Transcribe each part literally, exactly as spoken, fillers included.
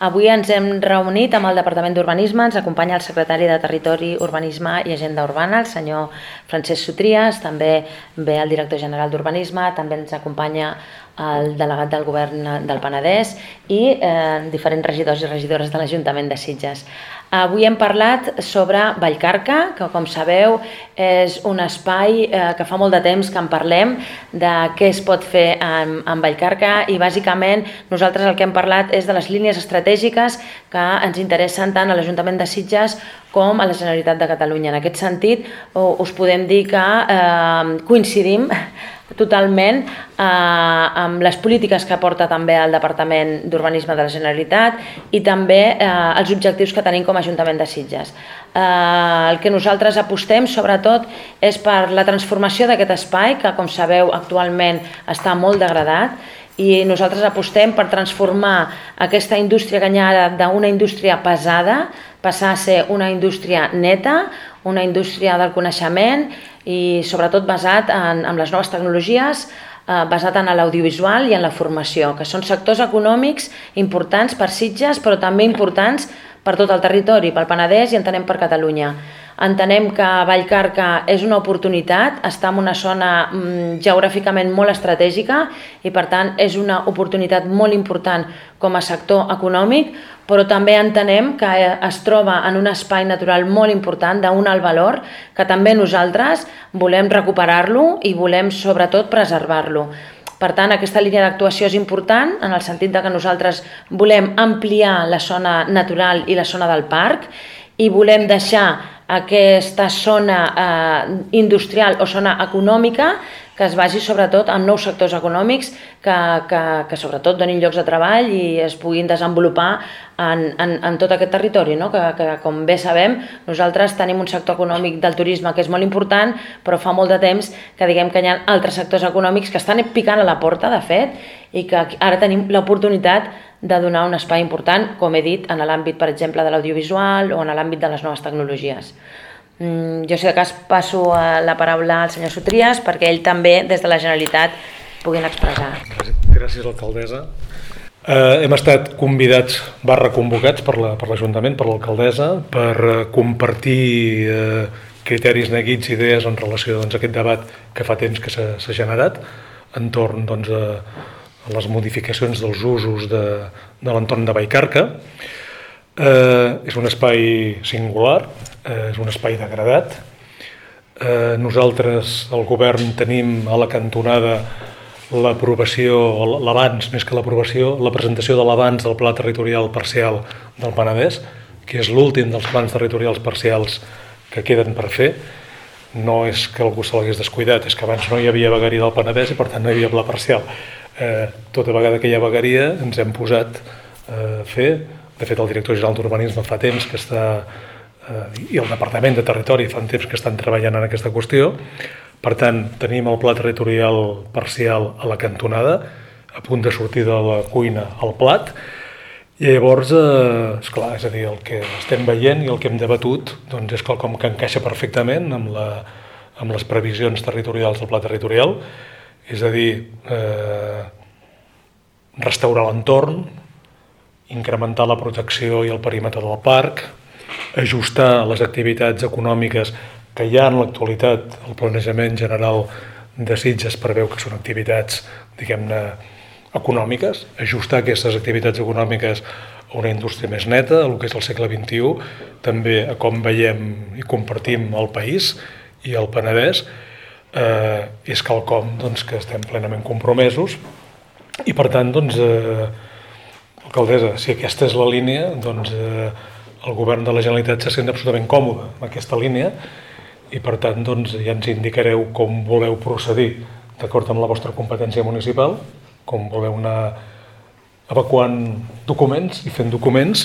Avui ens hem reunit amb el Departament d'Urbanisme, ens acompanya el secretari de Territori, Urbanisme i Agenda Urbana, el senyor Francesc Sutries, també ve el director general d'Urbanisme, també ens acompanya el delegat del govern del Penedès i eh, diferents regidors i regidores de l'Ajuntament de Sitges. Avui hem parlat sobre Vallcarca, que com sabeu és un espai eh, que fa molt de temps que en parlem de què es pot fer amb, amb Vallcarca i bàsicament nosaltres el que hem parlat és de les línies estratègiques que ens interessen tant a l'Ajuntament de Sitges com a la Generalitat de Catalunya. En aquest sentit us podem dir que eh, coincidim totalment eh, amb les polítiques que aporta també el Departament d'Urbanisme de la Generalitat i també eh, els objectius que tenim com a Ajuntament de Sitges. Eh, el que nosaltres apostem sobretot és per la transformació d'aquest espai que, com sabeu, actualment està molt degradat i nosaltres apostem per transformar aquesta indústria canyara d'una indústria pesada, passar a ser una indústria neta, una indústria del coneixement i sobretot basat en, en les noves tecnologies, eh, basat en l'audiovisual i en la formació, que són sectors econòmics importants per Sitges, però també importants per tot el territori, pel Penedès i entenem per Catalunya. Entenem que Vallcarca és una oportunitat, està en una zona mm, geogràficament molt estratègica i per tant és una oportunitat molt important com a sector econòmic, però també entenem que es troba en un espai natural molt important d'un alt valor que també nosaltres volem recuperar-lo i volem sobretot preservar-lo. Per tant, aquesta línia d'actuació és important en el sentit que nosaltres volem ampliar la zona natural i la zona del parc i volem deixar aquesta zona eh, industrial o zona econòmica que es basi sobretot en nous sectors econòmics que, que, que sobretot donin llocs de treball i es puguin desenvolupar en, en, en tot aquest territori, no? que, que com bé sabem nosaltres tenim un sector econòmic del turisme que és molt important, però fa molt de temps que diguem que hi ha altres sectors econòmics que estan picant a la porta, de fet, i que ara tenim l'oportunitat de donar un espai important, com he dit, en l'àmbit, per exemple, de l'audiovisual o en l'àmbit de les noves tecnologies. Jo, si de cas, passo la paraula al senyor Sutries perquè ell també, des de la Generalitat, puguin expressar. Gràcies, alcaldessa. Eh, hem estat convidats, barra convocats per l'Ajuntament, per l'alcaldessa, per compartir eh, criteris, neguits, idees en relació doncs, a aquest debat que fa temps que s'ha generat entorn doncs, a a les modificacions dels usos de, de l'entorn de Vallcarca. Eh, és un espai singular, eh, és un espai degradat. Eh, nosaltres, el govern, tenim a la cantonada l'aprovació, l'abans, més que l'aprovació, la presentació de l'abans del Pla Territorial Parcial del Penedès, que és l'últim dels plans territorials parcials que queden per fer. No és que algú se l'hagués descuidat, és que abans no hi havia vegueria del Penedès i per tant no hi havia pla parcial. Eh, tota vegada que hi ha vegueria ens hem posat a eh, fer. De fet, el director general d'Urbanisme fa temps que està, eh, i el Departament de Territori fa temps que estan treballant en aquesta qüestió. Per tant, tenim el pla territorial parcial a la cantonada, a punt de sortir de la cuina al plat, i llavors, eh, esclar, és a dir, el que estem veient i el que hem debatut doncs és quelcom que encaixa perfectament amb, la, amb les previsions territorials del pla territorial. És a dir, eh, restaurar l'entorn, incrementar la protecció i el perímetre del parc, ajustar les activitats econòmiques que hi ha en l'actualitat. El planejament general de Sitges preveu que són activitats, diguem-ne, econòmiques, ajustar aquestes activitats econòmiques a una indústria més neta, el que és el segle vint-i-u, també a com veiem i compartim el país i el Penedès. Eh, és quelcom doncs, que estem plenament compromesos i per tant doncs, eh, alcaldessa, si aquesta és la línia doncs, eh, el govern de la Generalitat se sent absolutament còmode amb aquesta línia i per tant doncs, ja ens indicareu com voleu procedir d'acord amb la vostra competència municipal, com voleu anar evacuant documents i fent documents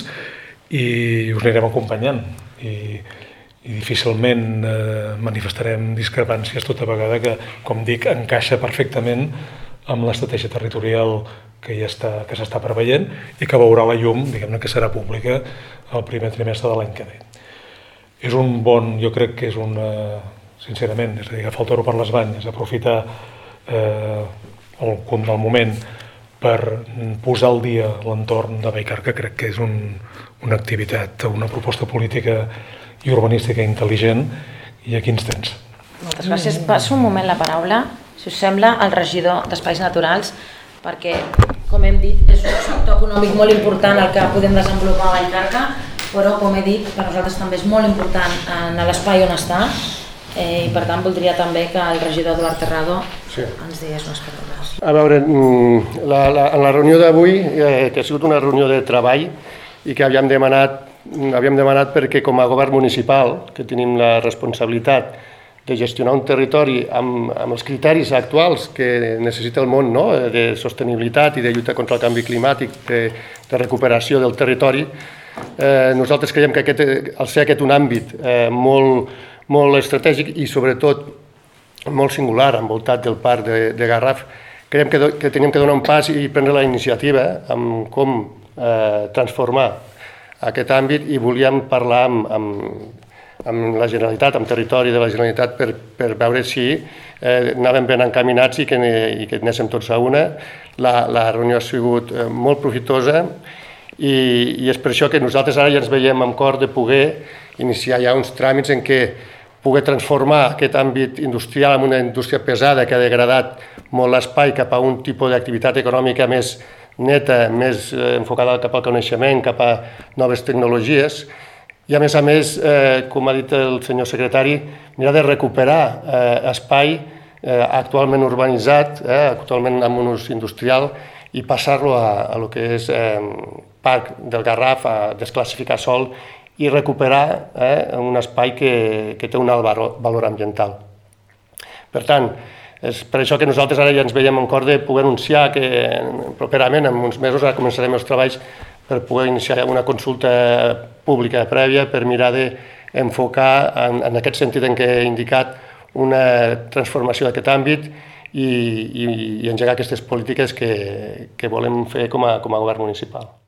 i us anirem acompanyant i i difícilment eh, manifestarem discrepàncies tota vegada que, com dic, encaixa perfectament amb l'estratègia territorial que ja està, que s'està preveient i que veurà la llum, diguem-ne que serà pública el primer trimestre de l'any que ve. És un bon, jo crec que és un, eh, sincerament, és a dir, agafar el toro per les banyes, aprofitar eh, el, el moment per posar al dia l'entorn de Vallcarca. Crec que és un, una activitat, una proposta política i urbanística intel·ligent, i aquí ens tens. Moltes gràcies. Passo un moment la paraula, si us sembla, al regidor d'Espais Naturals, perquè, com hem dit, és un sector econòmic molt important el que podem desenvolupar a Vallcarca, però, com he dit, per nosaltres també és molt important en l'espai on està, eh, i per tant voldria també que el regidor Eduard Terrado sí. ens digués unes paraules. A veure, la, la, en la reunió d'avui, eh, que ha sigut una reunió de treball i que havíem demanat, havíem demanat perquè com a govern municipal, que tenim la responsabilitat de gestionar un territori amb, amb els criteris actuals que necessita el món, no? De sostenibilitat i de lluita contra el canvi climàtic, de, de recuperació del territori, eh, nosaltres creiem que aquest, al ser aquest un àmbit eh, molt, molt estratègic i sobretot molt singular, envoltat del parc de, de Garraf, creiem que, que teníem que donar un pas i prendre la iniciativa amb com eh, transformar aquest àmbit, i volíem parlar amb, amb, amb la Generalitat, amb territori de la Generalitat, per, per veure si eh, anàvem ben encaminats i que, i que anéssim tots a una. La, la reunió ha sigut eh, molt profitosa i, i és per això que nosaltres ara ja ens veiem amb cor de poder iniciar ja uns tràmits en què poder transformar aquest àmbit industrial en una indústria pesada que ha degradat molt l'espai cap a un tipus d'activitat econòmica més neta, més eh, enfocada cap al coneixement, cap a noves tecnologies, i a més a més, eh, com ha dit el senyor secretari, mirar de recuperar eh, espai eh, actualment urbanitzat, eh, actualment amb un ús industrial, i passar-lo a, a lo que és eh, Parc del Garraf, a desclassificar sòl i recuperar eh, un espai que, que té un alt valor ambiental. Per tant, és per això que nosaltres ara ja ens veiem en cor de poder anunciar que properament, en uns mesos, ara començarem els treballs per poder iniciar una consulta pública prèvia per mirar d'enfocar en, en aquest sentit en què he indicat una transformació d'aquest àmbit i, i, i engegar aquestes polítiques que, que volem fer com a, com a govern municipal.